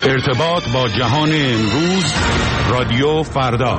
ارتباط با جهان امروز، رادیو فردا.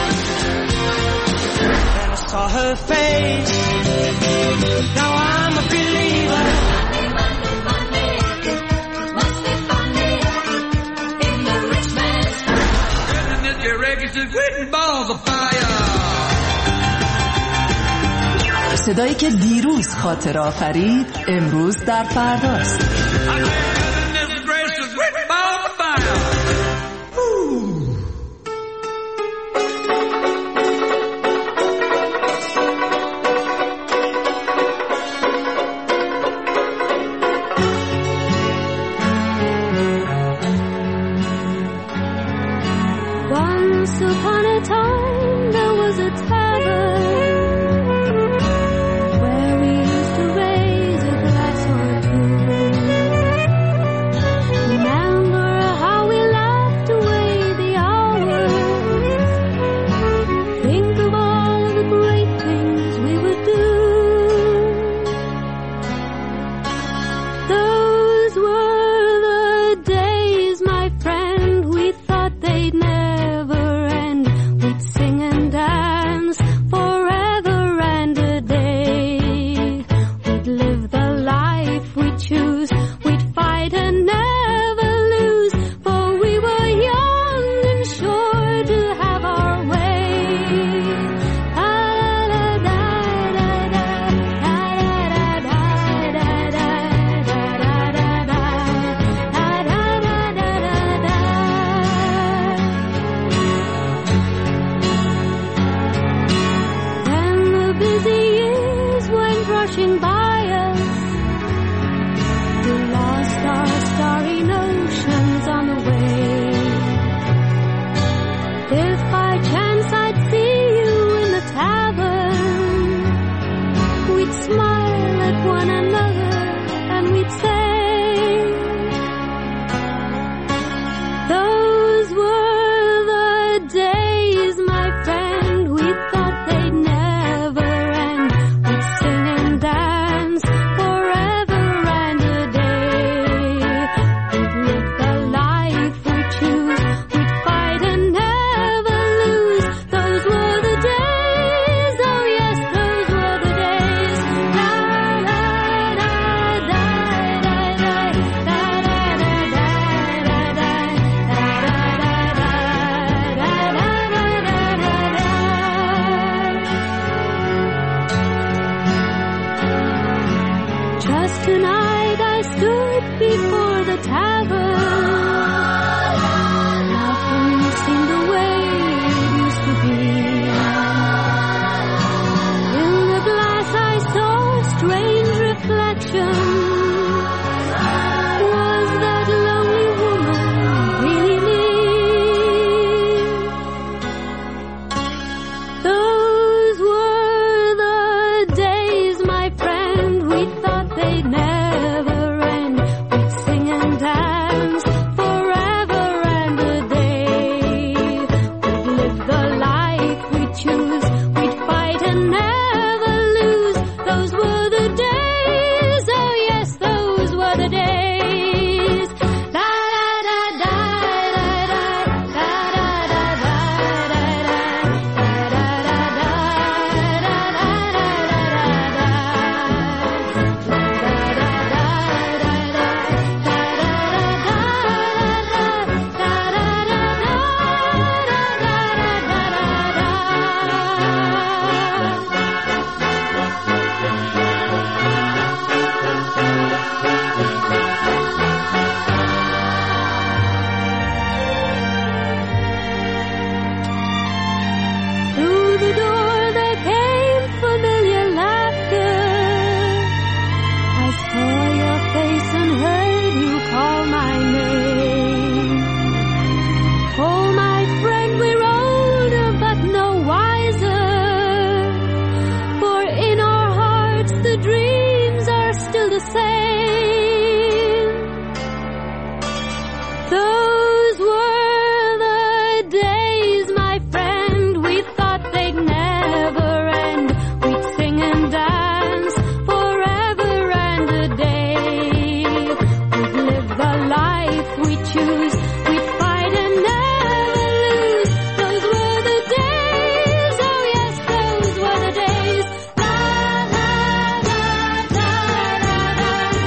her face. Now I'm a صدایی که دیروز خاطر آفرید امروز در فرداست. Once upon a time there was a tavern where we used to raise a glass or two. Remember how we laughed away the hours. Think of all the great things we would do. Those were the days, my friend, we thought they'd never end. We'd sing and dance forever and a day. We'd live the life we choose. We'd fight and never lose. For we were young and sure to have our way. Then the busy years went rushing by us. We lost our starry notions on the way. If by chance I'd see you in the tavern, we'd smile at one another and we'd say, those were the days, my friend, we thought they'd never end. We'd sing and dance forever and a day. We'd live the life we choose. We'd fight and never lose. Those were the days, oh yes, those were the days. La la da da da da da da da da Just tonight I stood before the tavern. Nothing seemed the way it used to be. In the glass I saw a strange reflection. Was that lonely woman really me? Those were the days, my friend, we thought they'd never end. We'd sing and dance forever and a day. We'd live the life we choose. We'd fight and never lose. Those were the days, oh yes, those were the days. La da da da da da da da da da Through the door there came familiar laughter. I saw your face and heard you call my name. Oh, my friend, we're older but no wiser. For in our hearts the dreams are still the same. Those were the days, my friend, we thought they'd never end. We'd sing and dance forever and a day. We'd live the life we choose. We'd fight and never lose. Those were the days, oh yes, those were the days. La la da da da da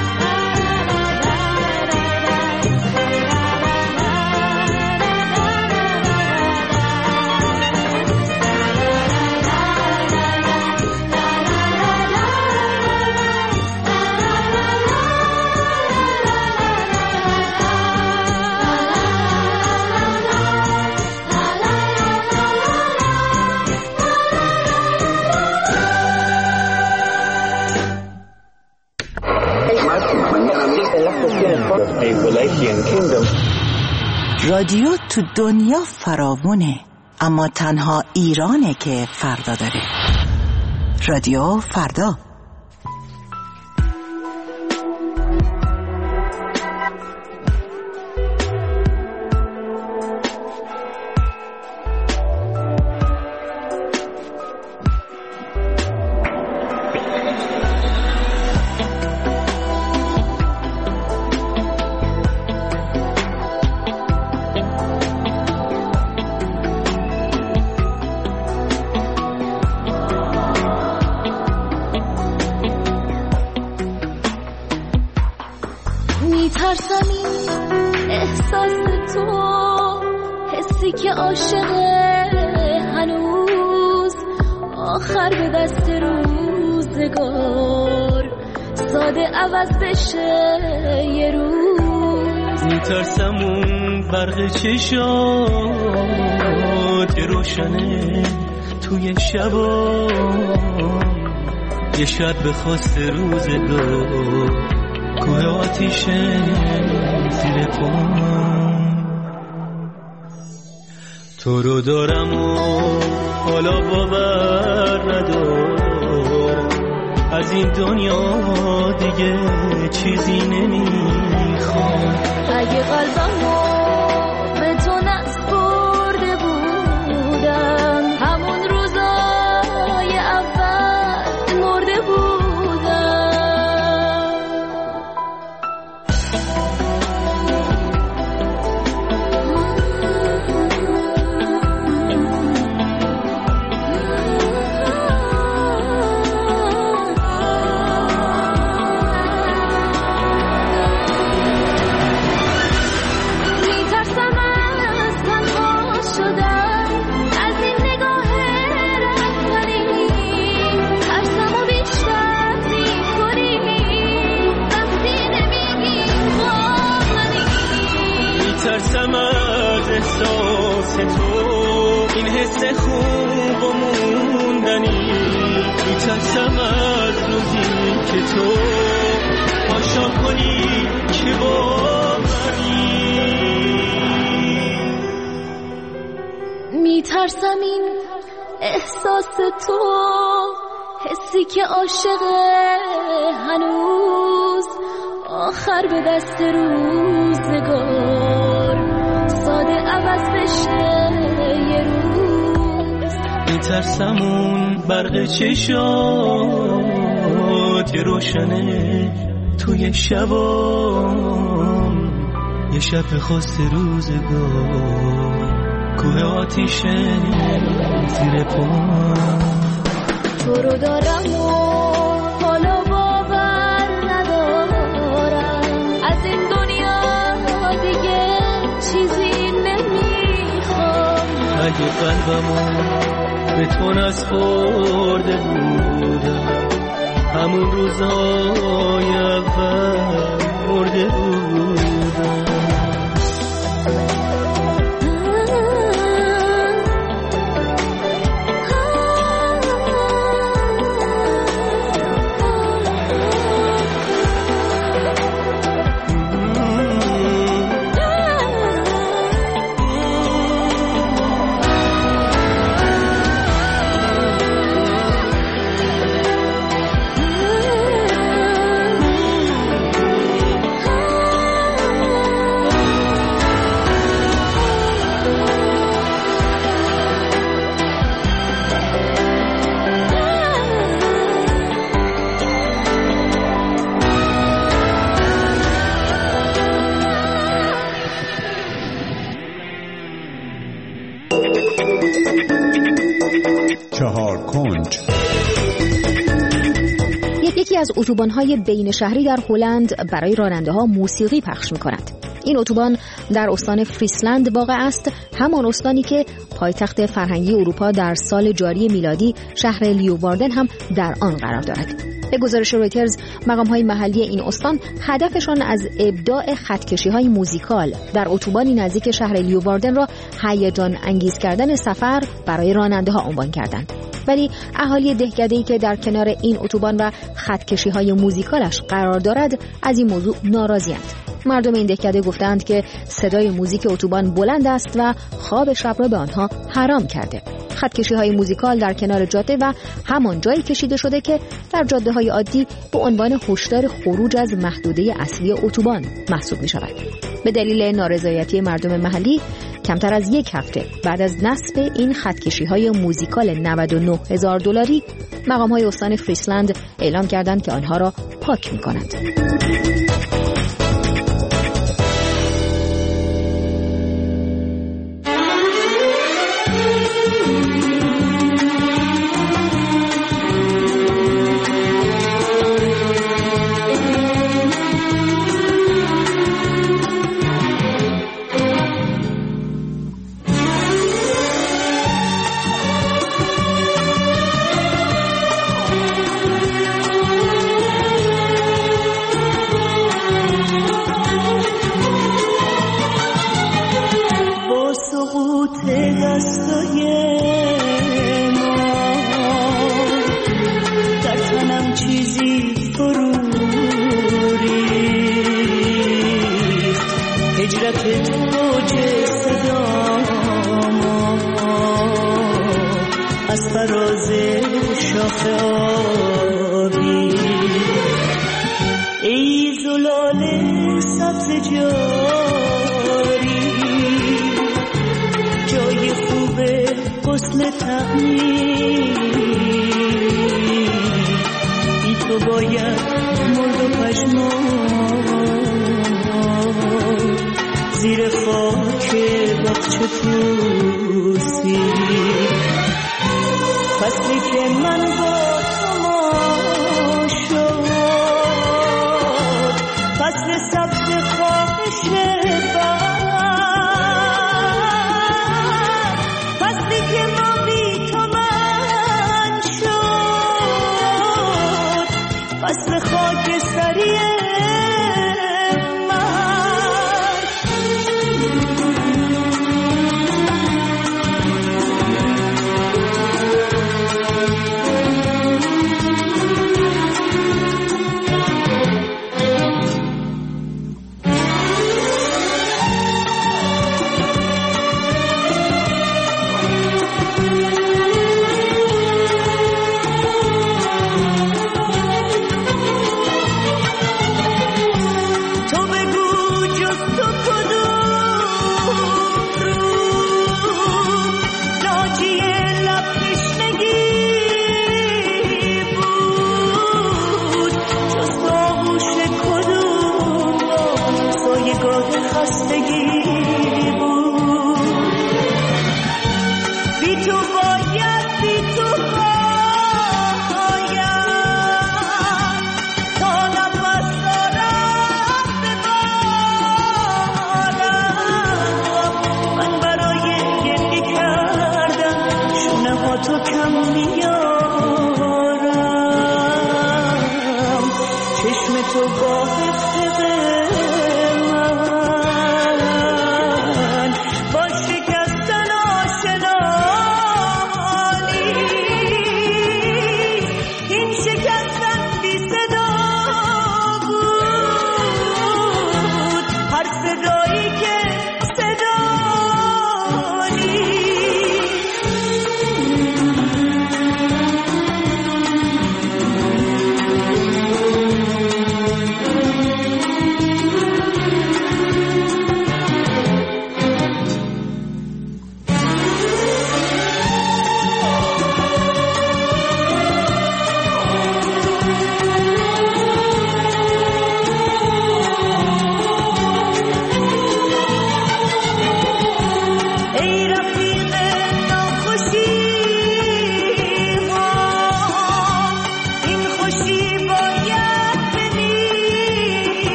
رادیو تو دنیا فراوونه، اما تنها ایرانه که فردا داره. رادیو فردا. میترسم این احساس تو، حسی که عاشقه هنوز، آخر به دست روزگار ساده عوض بشه یه روز. میترسم اون برق چشات روشنه توی شبا، یه شب به خواست روزگار کوه آتیشه زیر پام. تو رو دارم و حالا باور ندارم، از این دنیا دیگه چیزی نمیخوام. اگه قلبمو به تو نسپرده بودم، همون روزای اول مرده بودم. میترسم از احساس تو، این حس خوب و موندنی. میترسم از روزی که تو پاشا کنی که با منی. میترسم این احساس تو، حسی که عاشقه هنوز، آخر به دست روزگار ساده عوض بشه یه روز. میترسم اون برق چشات روشنه توی شبام، یه شب خواست روزگار کوه آتیشه زیر پام. تو رو دارم و حالا باور ندارم، از این دنیا دیگه چیزی نمیخوام. اگه قلبمو به تو نسپرده بودم، همون روزای اول مرده بودم. چهار کنج. یکی از اتوبان‌های بین شهری در هلند برای راننده‌ها موسیقی پخش می‌کند. این اتوبان در استان فریسلند واقع است، همان استانی که پایتخت فرهنگی اروپا در سال جاری میلادی شهر لیوواردن هم در آن قرار دارد. به گزارش رویترز، مقام‌های محلی این استان هدفشان از ابداع خطکشی‌های موزیکال در اتوبانی نزدیک شهر لیوواردن را هیجان انگیز کردن سفر برای راننده‌ها عنوان کردند. ولی اهالی دهکده‌ای که در کنار این اتوبان و خطکشی‌های موزیکالش قرار دارد از این موضوع ناراضی‌اند. مردم این دهکده گفتند که صدای موزیک اتوبان بلند است و خواب شب را به آنها حرام کرده. خطکشی‌های موزیکال در کنار جاده و همان جایی کشیده شده که در جاده‌های عادی به عنوان هشدار خروج از محدوده اصلی اتوبان محسوب می‌شود. به دلیل نارضایتی مردم محلی کمتر از یک هفته بعد از نصب این خطکشی‌های موزیکال $99,000 مقام‌های استان فریسلند اعلام کردند که آنها را پاک می‌کنند. از فراز شاخه آبی ای زلال سبز جاری جای خوب حسن تعمیر بی تو باید مرد و پشمان زیر خاک باغچه پوسی فصلی که من با تو شد فصل سبز خواهش بر فصلی که ما بی تو من شد فصل خاک سریه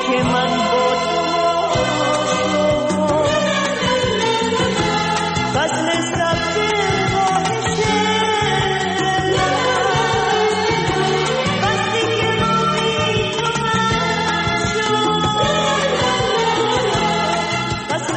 که من با تو فصل سبز باشه وقتی که روی تو من شد فصل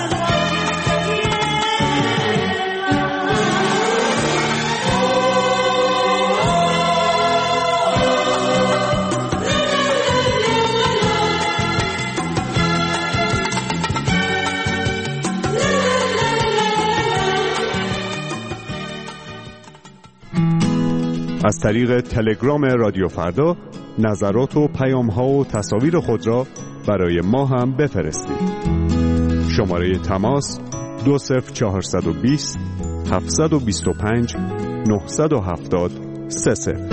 از طریق تلگرام رادیو فردا نظرات و پیام‌ها و تصاویر خود را برای ما هم بفرستید. شماره تماس 20420 725 970 30.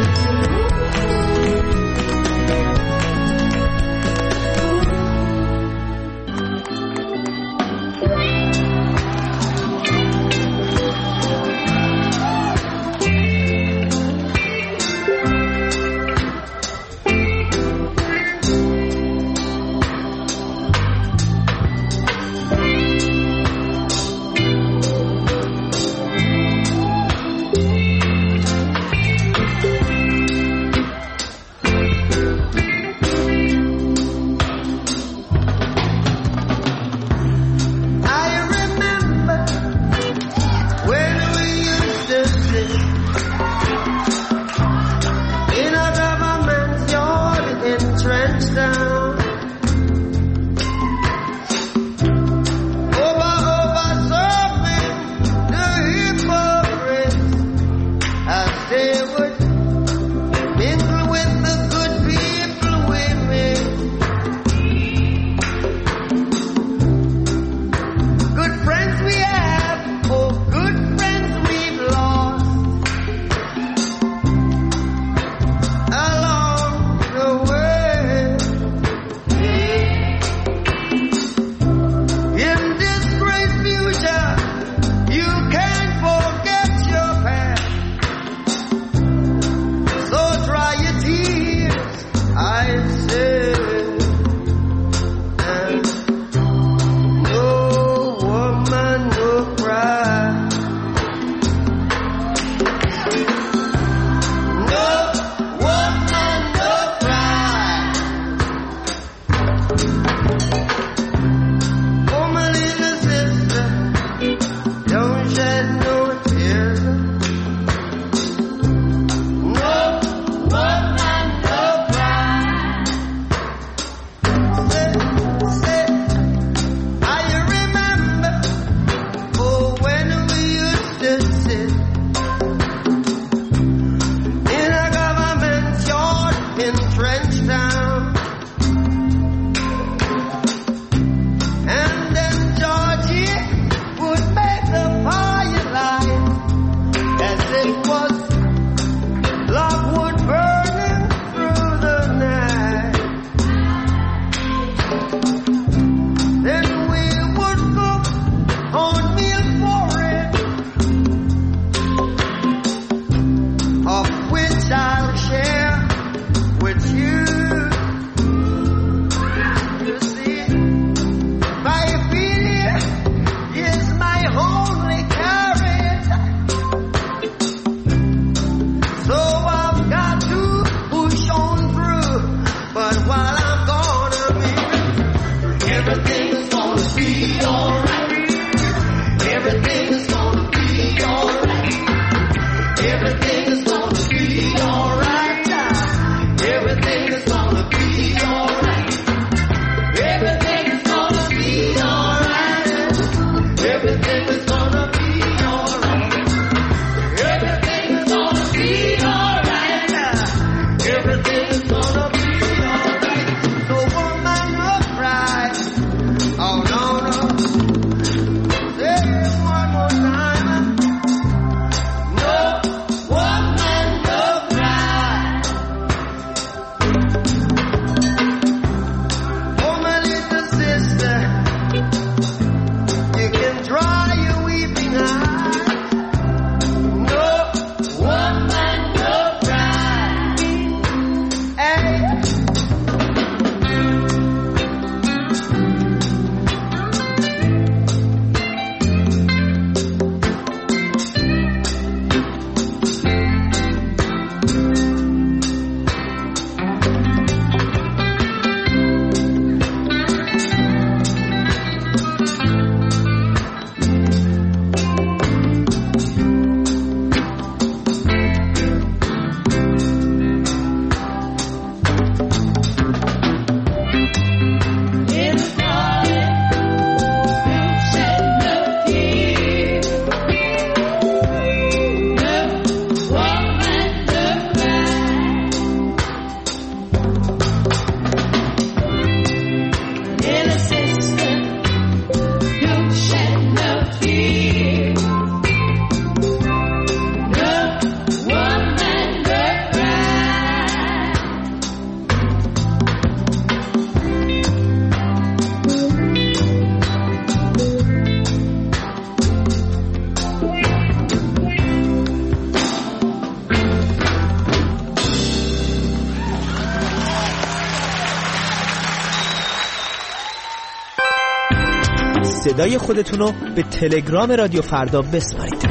صدای خودتون رو به تلگرام رادیو فردا بسپارید.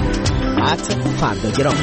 @فرداگرام.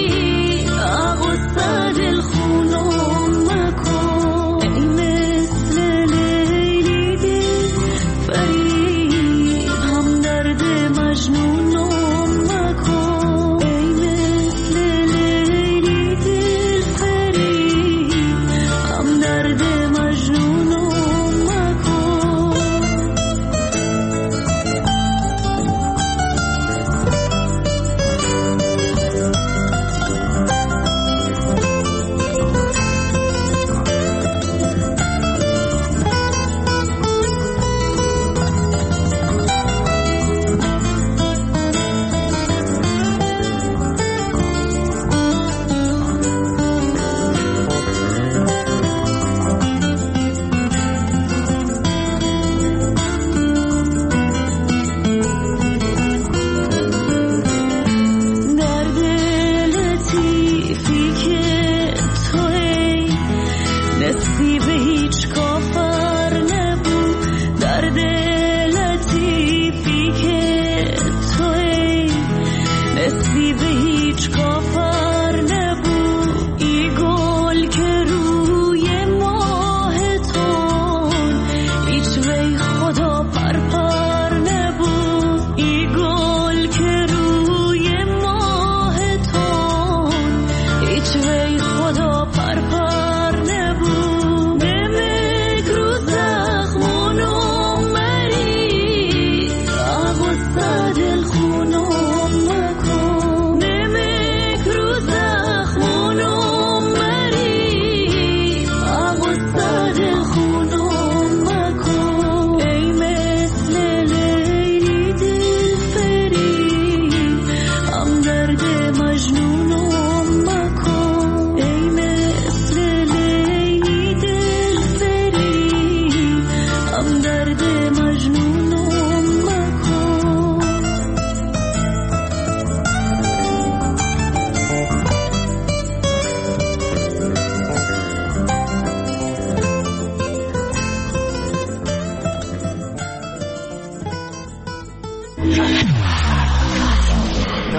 مثل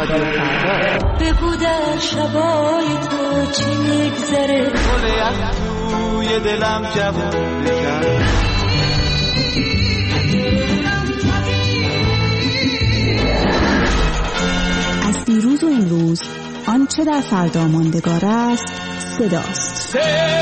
رادیو فردا. بگو در شبای تو چی میگذره، گل از توی دلم جوون بکن. از دیروز و امروز آنچه در فردا ماندگار است صداست.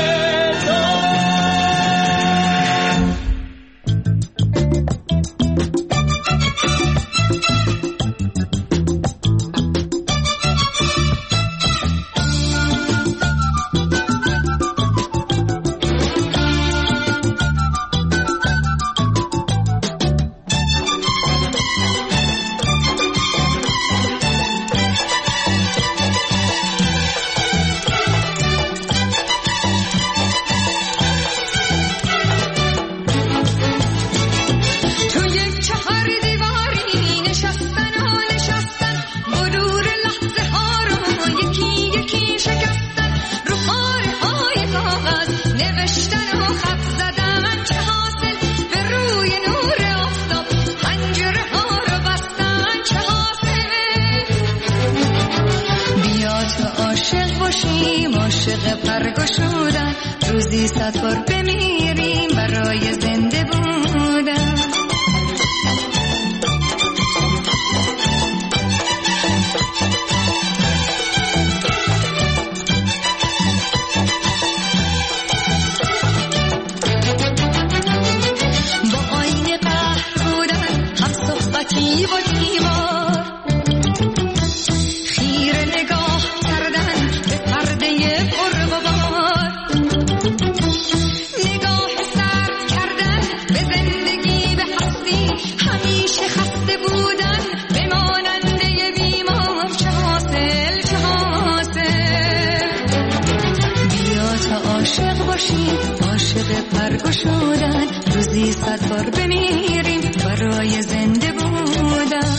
روزی 100 بار بمیریم برای زنده بودن. با آینه قهر بودن، هم صحبتی و دیوار، خیره نگاه کردن به پرده پرغبار، نگاه سرد کردن به زندگی به هستی، همیشه خسته بودن به ماننده بیمار. چه حاصل چه حاصل، بیا تا عاشق باشیم، عاشق پرگشودن، روزی 100 بار بمیریم برای زنده بودن.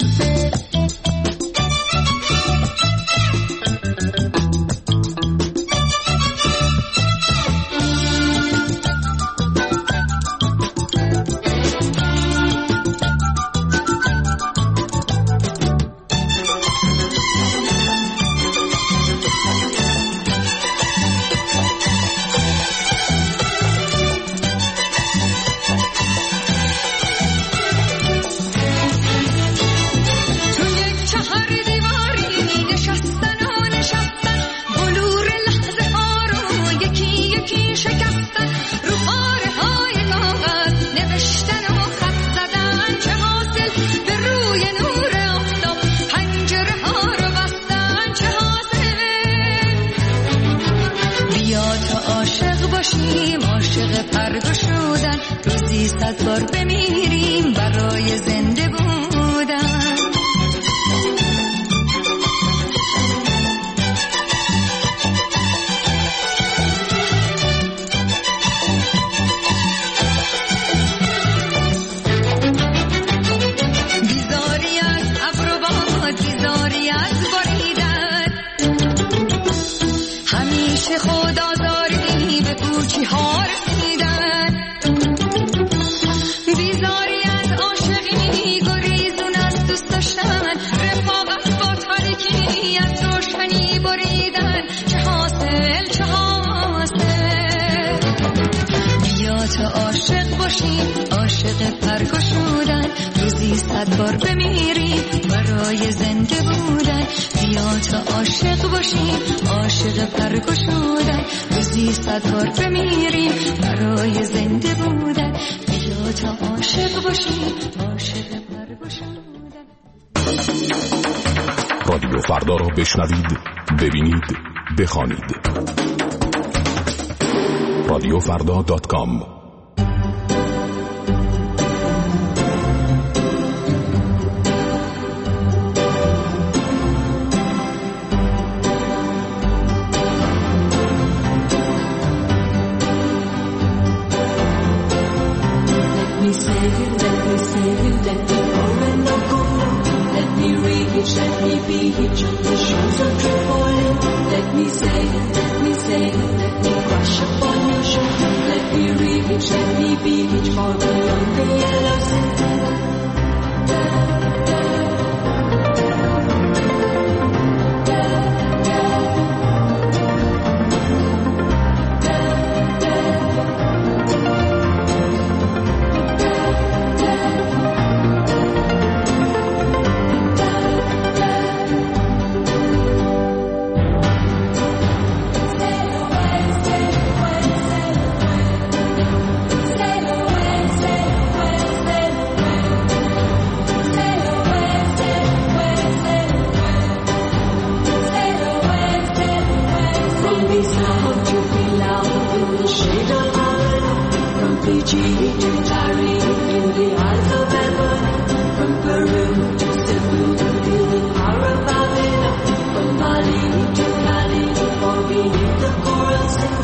عاشق پرگشودن، روزی 100 بار بمیریم برای زنده بودن. بیزاری از ابر و باد، بیزاری از بریدن، همیشه خود آزاری به کوچی ها رسیدن. بیزاری از عاشقی، گریزون از دوست داشتن، رفاقت با تاریکی از روشنی بریدن. چه حاصل چه حاصل، بیا تا عاشق باشیم، عاشق پرگشودن، روزی 100 بار بمیریم برای زنده بودن. بیا تا عاشق باشیم، عاشق پرگشودن، روزی 100 بار بمیریم برای زنده بودن. بیا تا عاشق باشیم، عاشق پرگشودن. رادیو فردا را بشنوید، ببینید، بخوانید. radiofrda.com. Fiji to Tahrir, in the eyes of Ebony, from Peru to Cebu, feel the power of Babylon, from Mali to Cali, or beneath the coral sea.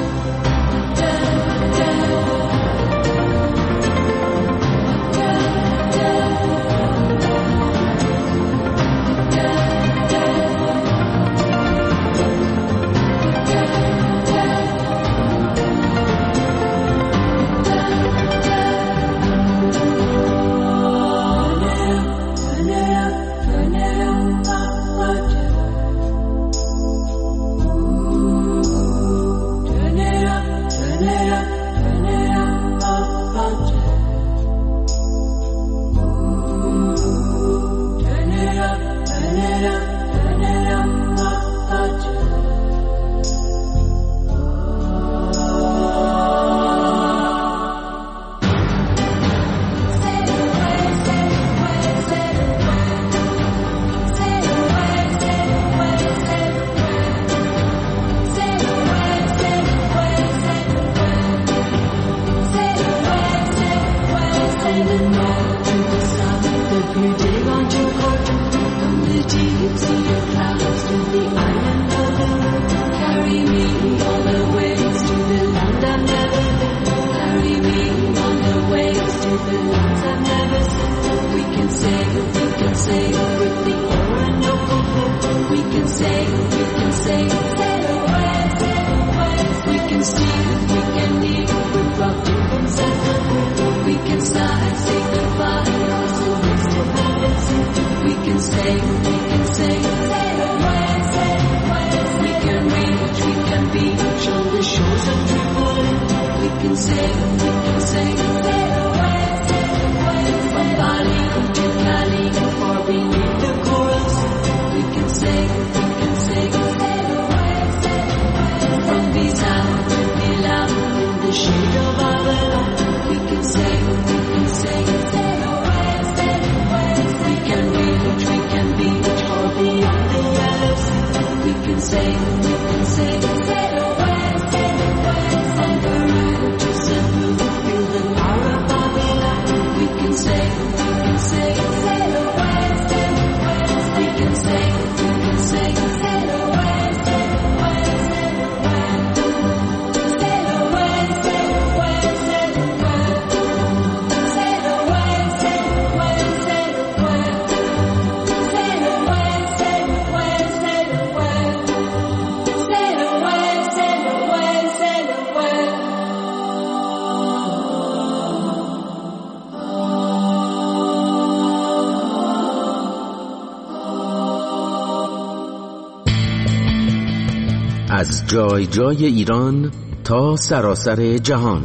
از جای جای ایران تا سراسر جهان،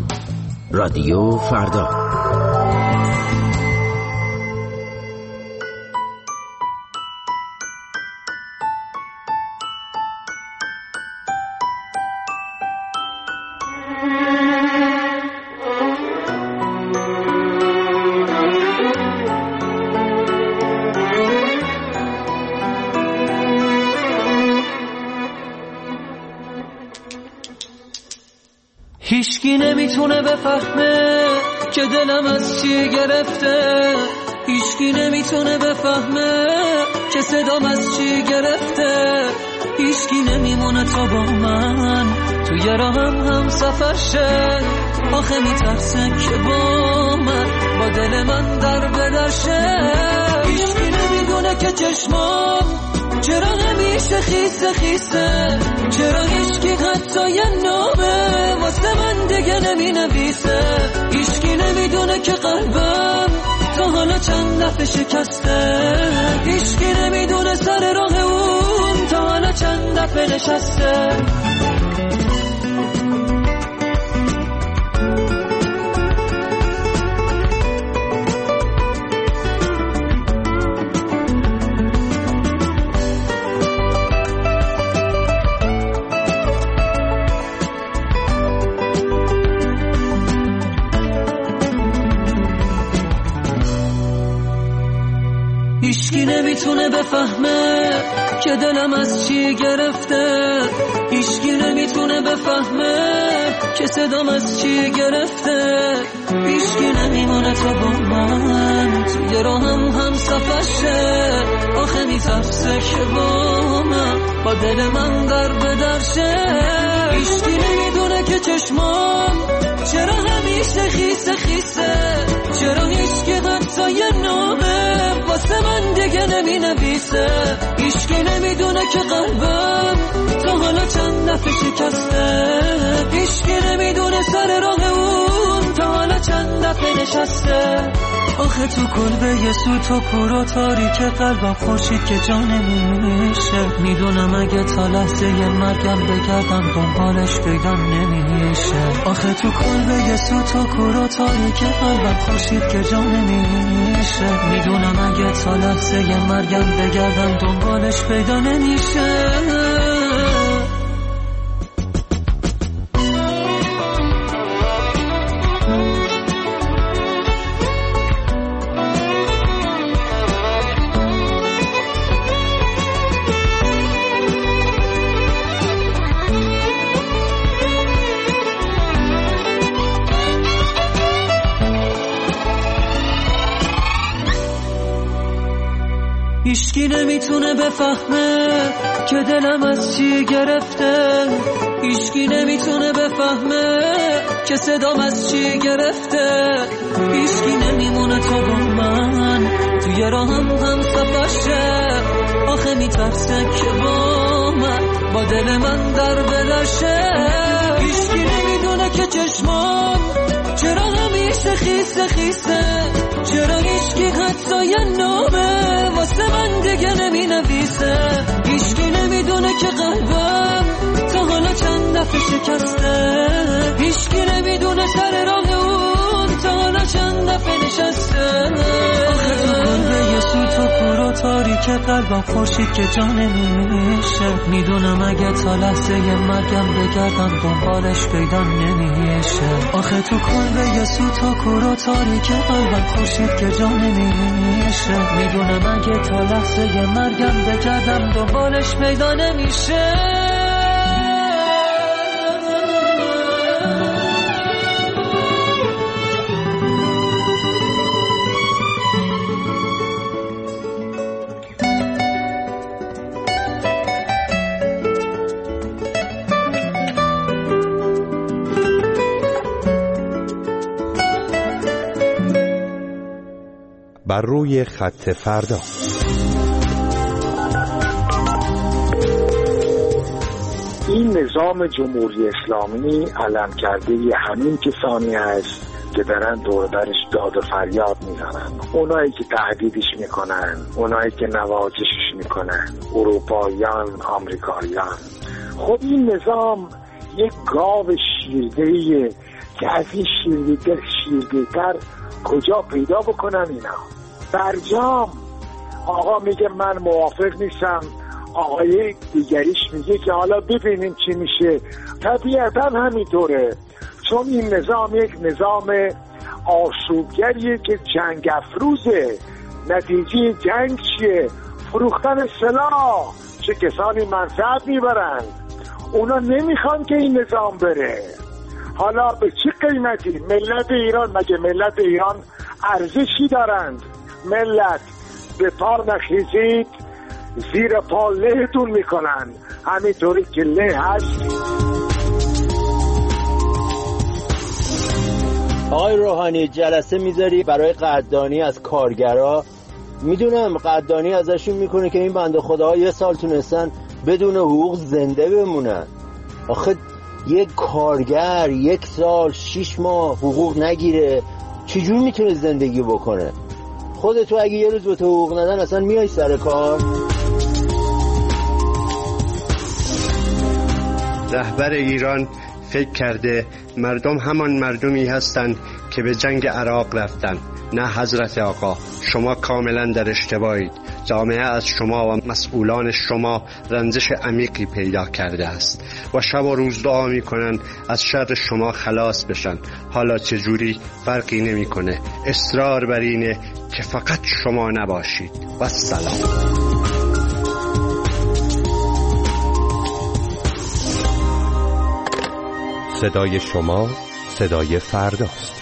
رادیو فردا. هیچکی نمیتونه بفهمه که دلم از چی گرفته، هیچکی نمیتونه بفهمه که صدام از چی گرفته، هیچکی نمیمونه تا با من توی راهم هم سفر شه، آخه میترسه که با من با دل من در بدرشه، هیچکی نمیدونه که چشمام چرا نمیشه خیسه خیسه، چرا هیچکی حتی یه نامه واسه من دیگه نمی نویسه، هیچکی نمیدونه که قلبم تا حالا چند دفعه شکسته، هیچکی نمیدونه سر راه اون تا حالا چند دفعه نشسته. هیچکی نمیتونه بفهمه که دلم از چی گرفته، هیچکی نمیتونه بفهمه که صدام از چی گرفته. هیچکی نمیمونه تا با من توی راهم هم صفشه. آخه میترسه که با من با دل من در بدرشه. هیچکی نمیدونه که چشمام چرا همیشه خیسه خیسه. چرا هیچکی حتی یه نامه واسه من دیگه نمی نویسه. هیچکی نمیدونه که قلبم تا حالا چند دفعه شکسته. هیچکی نمیدونه سر راه اون تا حالا چند دفعه نشسته. آخه تو کلبه یه سوت و کور و تاریک قلبم خورشید که جا نمیشه. میدونم اگه تا لحظه مرگم بگردم دنبالش پیدا نمیشه. آخه تو کلبه یه سوت و کور و تاریک قلبم خورشید که جا نمیشه. میدونم اگه تا لحظه مرگم بگردم دنبالش پیدا نمیشه. هیچکی نمیتونه بفهمه که دلم از چی گرفته. هیچکی نمیتونه بفهمه که صدام از چی گرفته. هیچکی نمیمونه تا با من توی راهم هم صفشه. آخه میترسه که با من با دل من در بدرشه. هیچکی نمیدونه که چشمام چرا همیشه خیسه خیسه. چرا هیچکی حتی یه نامه واسه من دیگه نمی نویسه. هیچکی نمیدونه که قلبم تا حالا چند دفعه شکسته. هیچکی نمیدونه سر راه اون تا حالا چند دفعه نشسته. آخه تو کلبه یه سوت و کور و تاریک قلبم خورشید که جا نمیشه. میدونم اگه تا لحظه مرگم بگردم دنبالش پیدا نمیشه. آخه تو کلبه یه سوت و کور و تاریک قلبم خورشید که جا نمیشه. میدونم اگه تا لحظه مرگم بگردم دنبالش پیدا نمیشه. بر روی خط فردا. این نظام جمهوری اسلامی علم کرده همین کسانی هست که دارن دور برش داد و فریاد میزنن. اونایی که تهدیدش میکنن، اونایی که نواجشش میکنن، اروپاییان، آمریکاییان. خب این نظام یک گاو شیردهیه که از این شیرده‌تر کجا پیدا بکنن اینا؟ برجام آقا میگه من موافق نیستم، آقای دیگریش میگه که حالا ببینیم چی میشه. طبیعتا همینطوره، چون این نظام یک نظام آشوبگریه که جنگ افروزه. نتیجه جنگ چیه؟ فروختن سلاح. چه کسانی منفعت میبرند؟ اونا نمیخوان که این نظام بره. حالا به چه قیمتی؟ ملت ایران، مگه ملت ایران ارزشی دارند؟ ملت به پا نخیزید زیر پا لهتون میکنن، همینطوری که له هست. آقای روحانی جلسه میذاری برای قدردانی از کارگرها. میدونم قدردانی ازشون میکنه که این بنده خداها یه سال تونستن بدون حقوق زنده بمونن. آخه یک کارگر 1 سال 6 ماه حقوق نگیره چجور میتونه زندگی بکنه؟ خودتو اگه یه روز به تو حقوق ندن اصلا میای سر کار؟ رهبر ایران فکر کرده مردم همان مردمی هستند که به جنگ عراق رفتن. نه حضرت آقا، شما کاملا در اشتباهید. جامعه از شما و مسئولان شما رنجش عمیقی پیدا کرده است و شب و روز دعا میکنن از شر شما خلاص بشن. حالا چجوری فرقی نمیکنه. اصرار بر اینه که فقط شما نباشید. و سلام. صدای شما، صدای فرداست.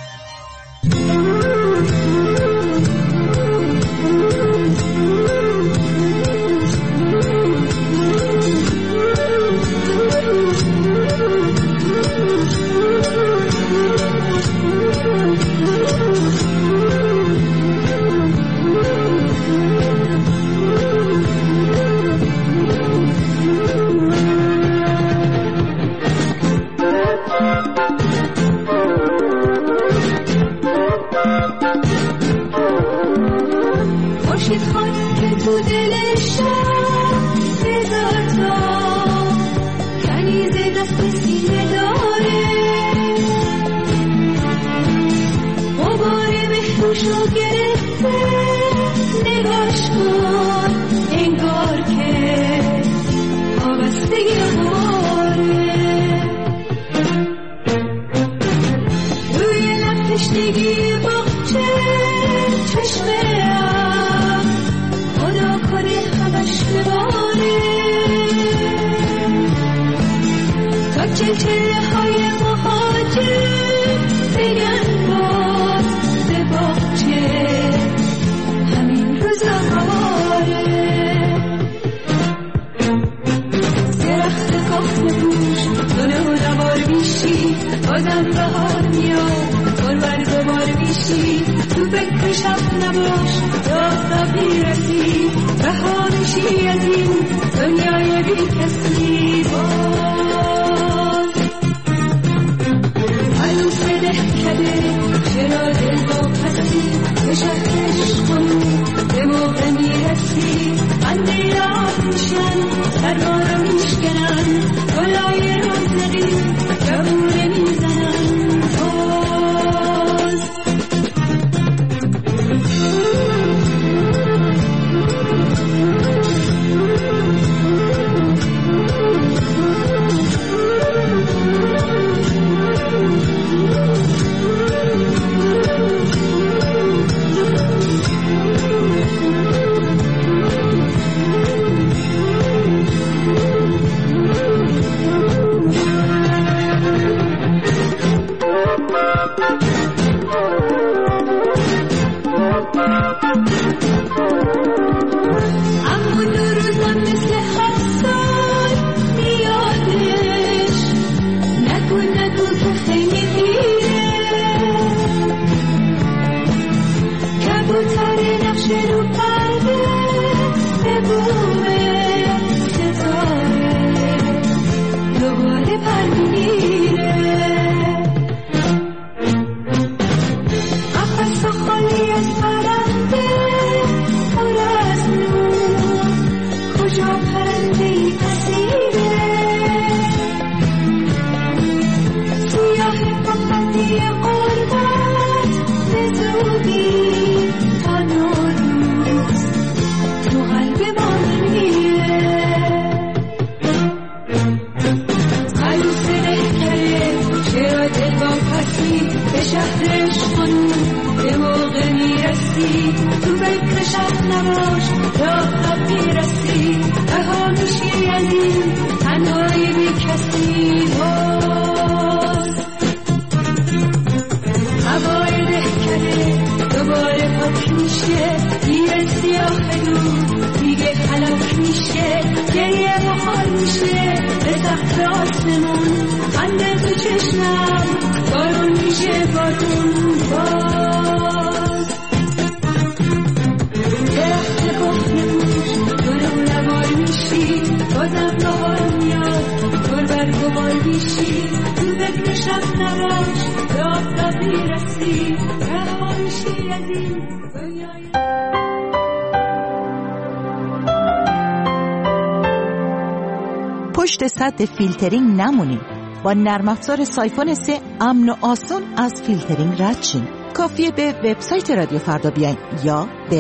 پشت سد فیلترینگ نمونید. با نرم افزار سایفون 3 امن و آسان از فیلترینگ رد شین. کافیه به وبسایت رادیو فردا بیاین یا به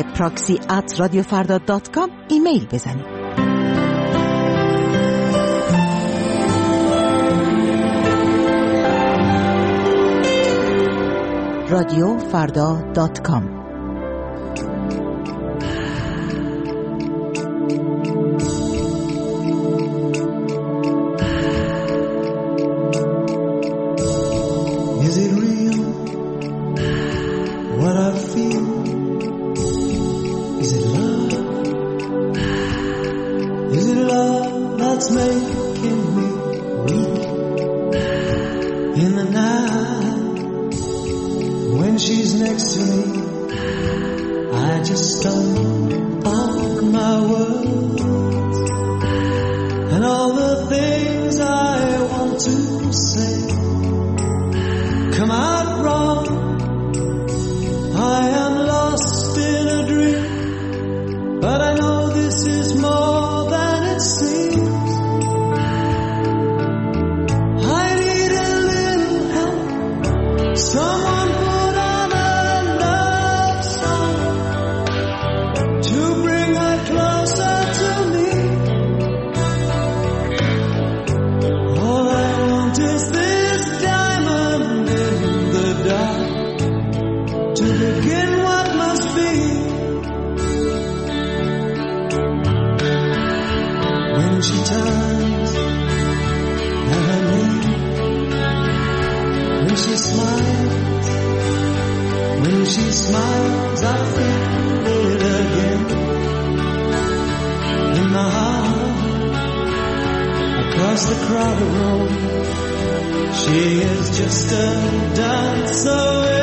proxy@radiofarda.com ایمیل بزنید. radiofarda.com When she's next to me, I just stumble on my words, and all the things I want to say come out wrong. I am lost in a dream, but I know this is more than it seems. I need a little help, someone put on a love song to bring her closer to me. All I want is this diamond in the dark to begin what must be. When she turns and her name, when she smiles, I feel it again. In my heart, across the crowded room, she is just a dancer